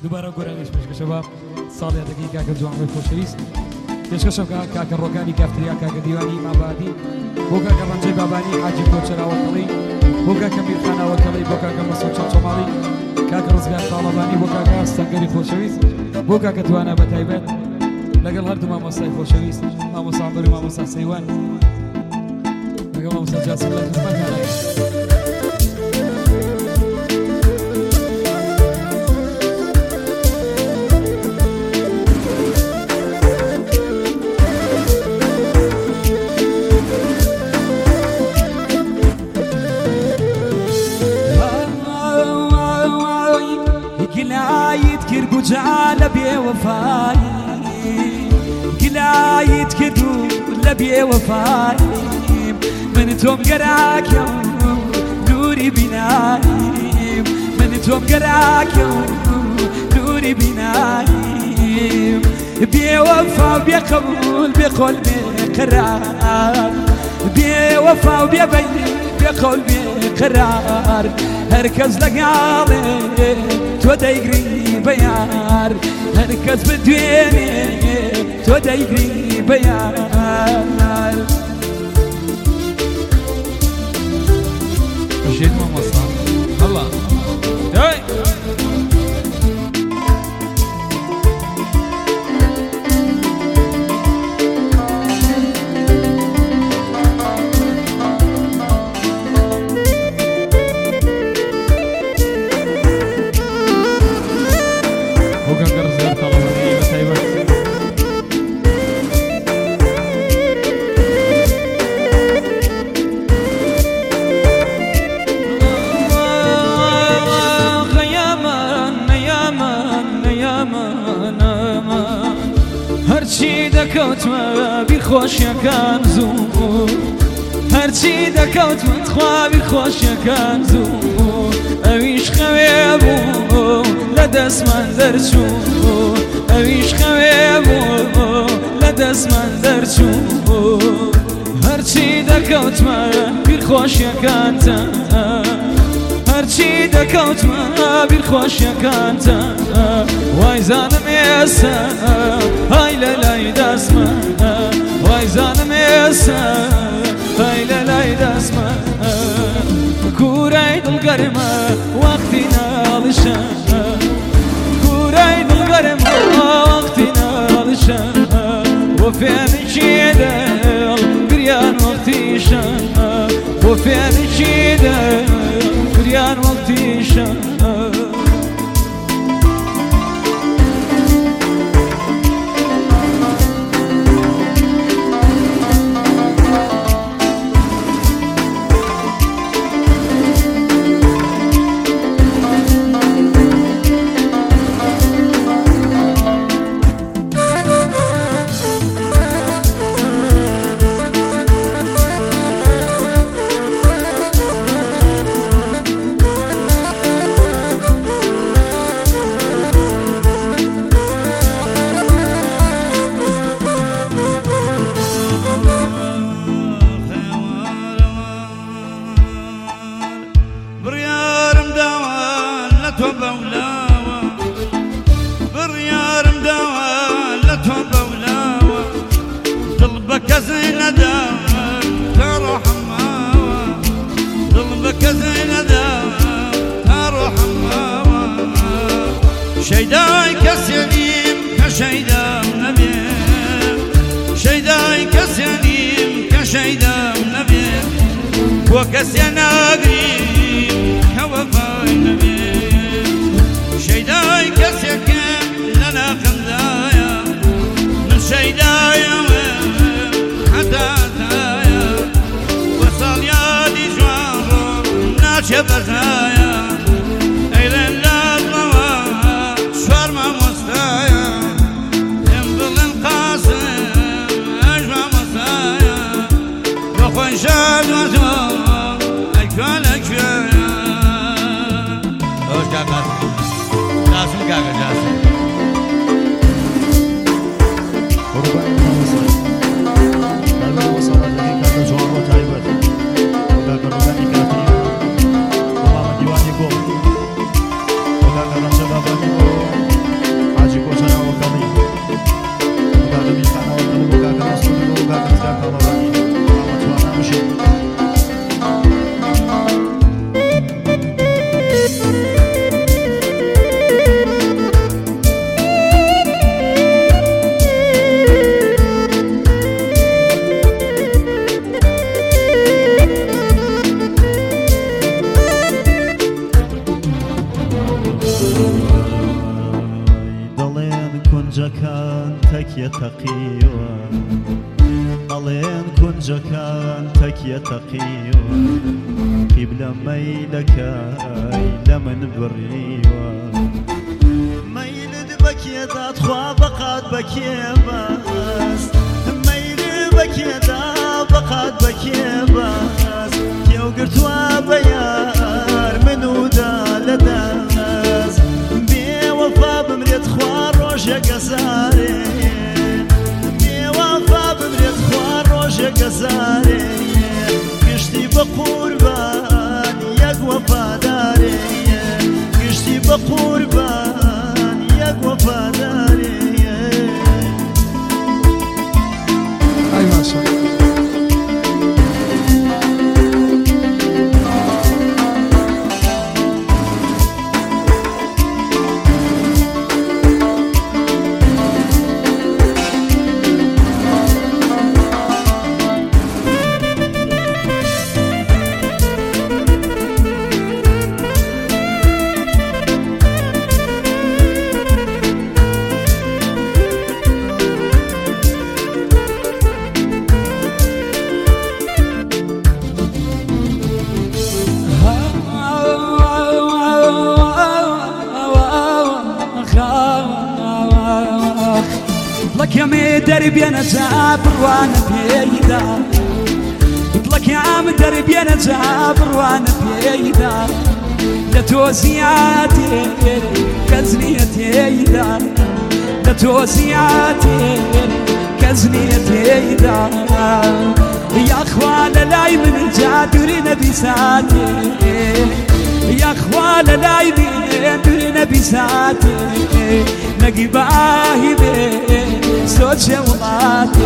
دووبارە گۆرانیش پێشکەشەوە ساڵیاتەکەی کاکە جوانڕێ خۆشەویست پێشکەشە کاکە ڕۆکانی کافتریا کاکە دیوانی مابادی بۆ کاکە ڕەنجەی بابانی حاجی کۆچەراوەکەڵی بۆ کاکە میرخاناوەکەڵی بۆ کاکە مەسعود چەمچەماڵی کاکە ڕزگار تاڵەبانی بۆ کاکە ئاستەنگەری خۆشەویست بۆ کاکە توانە بەتایبەت لەگەڵ هەردوو مامۆستای خۆشەویست مامۆستا عەمبەر و مامۆستا سەیوان لەگەڵ مامۆستا جاسم لە خزمەتدانە قلايت كربو جعل بوفاي قلايت كردو لبي وفاي من توم قراك يوم نوري بناي من توم قراك يوم نوري بناي بوفا وبقبول بقول بقرار بوفا وبيبين بقول بقرار هركز لقالي تو دايقري بيار هركز بدويني تو دايقري بيار بشيت مامۆستا الله هرچی دەکەوتمە بیر خۆشیەکان زوو هەرچی دەکەوتمە خوا بیر خۆشیەکان زوو ئەویش خەوێ بوو لە دەستمان دەرچوو ئەویش خەوێ بوو لە دەستمان دەرچوو هەرچی دەکەوتمە بیر خۆشیەکانتە هەرچی دەکەوتمە بیر خۆشیەکانتە وای زانم ئێستا های لە لای دەستمە وای زانم ئێستا های لە لای دەستمە کوورەی دڵگەرمە وەختی ناڵشە کوورەی دڵگەرمە وەختی ناڵشە بۆ فێنێکی دڵ گریان وەختیشە بۆ فێنێکی دڵ گریان وەختیشە شيداي كسيليم كشيدام نبي شيداي كسيليم كشيدام نبي وكسينا قريب كوفاي نبي شيداي كسيكم لنا خمدايا من شيدايا حتى تايا وصل يا دي جوارو ناشي بزايا شاد وزوار أكوان أكوان أوش كاكا جاسم كاكا جاسم قربان مامۆستا بەڵێ ساڵاتەکەی کاکە جوانڕۆ تایبەت کاکە ڕۆکانی کافتریا تەکیە تەقیوە ئەڵێن کونجەکان تەکیە تەقیوە قیبلە مەیلەکەی لە من بڕیوە مەیلت بەکێدات خوا بەقات بەکێ باس مەیل بەکێدا بەقات بەکێ باس کێوگرتووە بە یار من ودا لە دەست بێوەفا بمرێت خوا ڕۆژێ گەزارێ بێوەفا بمرێت خوا ڕۆژێ گەزارێ گشتی بە قوربان یەک وەفادارێ گشتی بە قوربان یەک وەفادارێ ئای ماشەڵڵا يا دربي انا جابر وانا بيدا يطلق يا عم دربي انا جابر وانا بيدا لا توزيعاتي كزنيتي يدا لا توزيعاتي كزنيتي يدا يا اخوان لاي من جادر نبي ساتي يا اخوان لاي من نبي ساتي نقي باهي صوت شوقاتي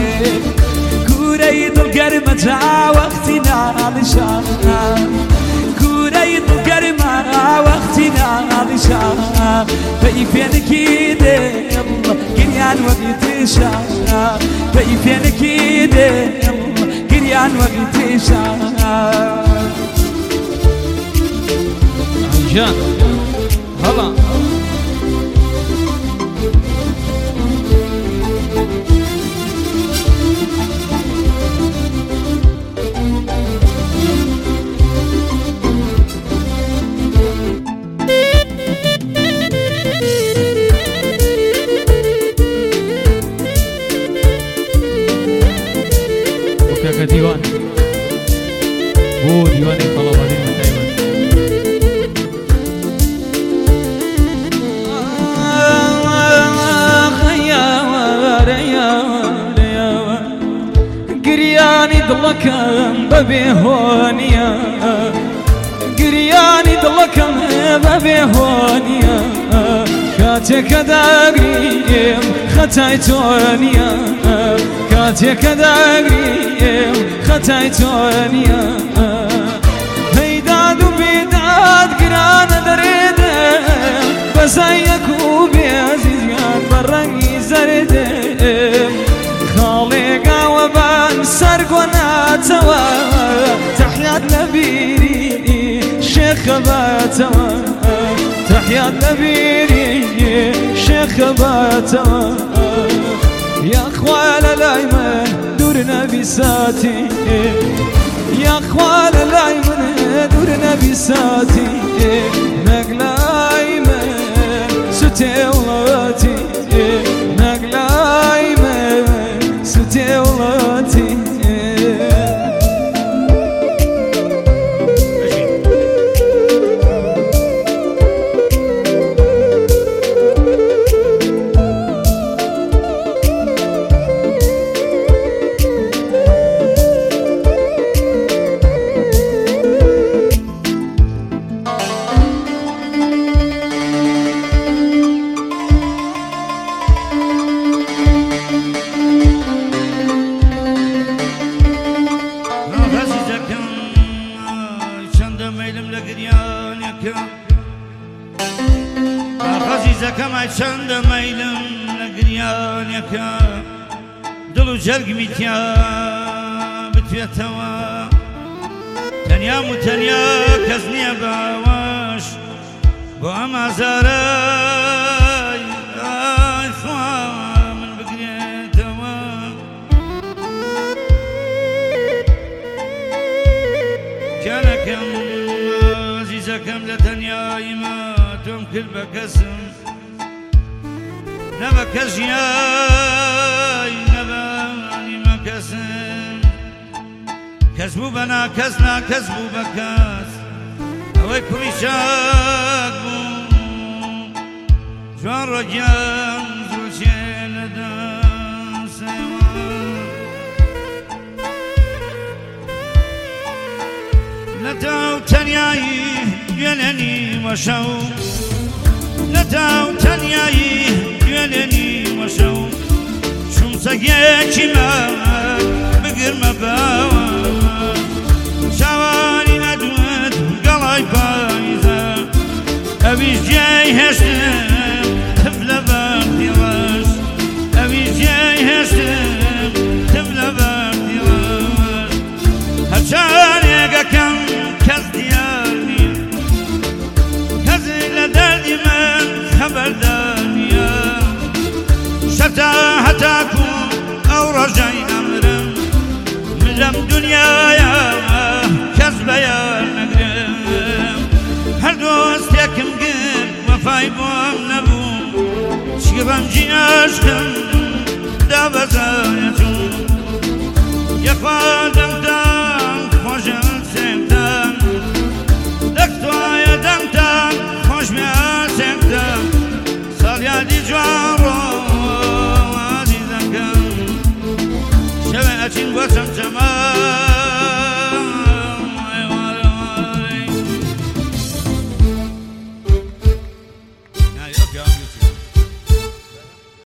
كوريد القرمة جا وقتنا علشان كوريد القرمة وقتنا علشان فيفين كيدي قريان وقتشا فيفين كيدي قريان وقتشا عجان هلا ديوان هو ديواني طلباني دائما قرياني ضلكم ببيهونيا قرياني ضلكم ببيهونيا كاتك داقريم ختايتونيا كاتك داقريم ختايتونيا هيداد وبيداد قران دريدم بزيك وبيزيان برقي زردم خالق وبان سرقنا توا تحيا نبيري شيخ باتوا تحيا نبيري شيخ باتوا يا اخوان الايمن دورنا بساتي يا اخوان الايمن دورنا بساتي نقل ايمن ستي ولاتي نقل ايمن ستي ولاتي چند میلم لگریان یکا دلو جرگ میتیا بتویتوا تنیا متنیا کس نیا باواش با اما زارای خواه من بگری كانكم عزيزكم لتنياي ما تمكن بكسم نبكز ياي نباني ما كسم كسبو بنا كسنا كسبو بكاس اوي كويشاك بو جوان رجال زوجين دان سيوان نتاو تنياي ينني وشو نتاو تنياي ينني وشو شمسكي ما بقر مباوى شواني ادود قلاي بايزة ابيش جاي هشتم تبلا باقي راش ابيش جاي هشتم تبلا باقي راش هرشاني كم كز ديارني كز لدردي من خبرداني شفتا حتاكم او رجعي امرم ملم دنيايا كز بيان نقرم هر دوستيكم قل وفاي بوم نبوم شكرم جي عشقم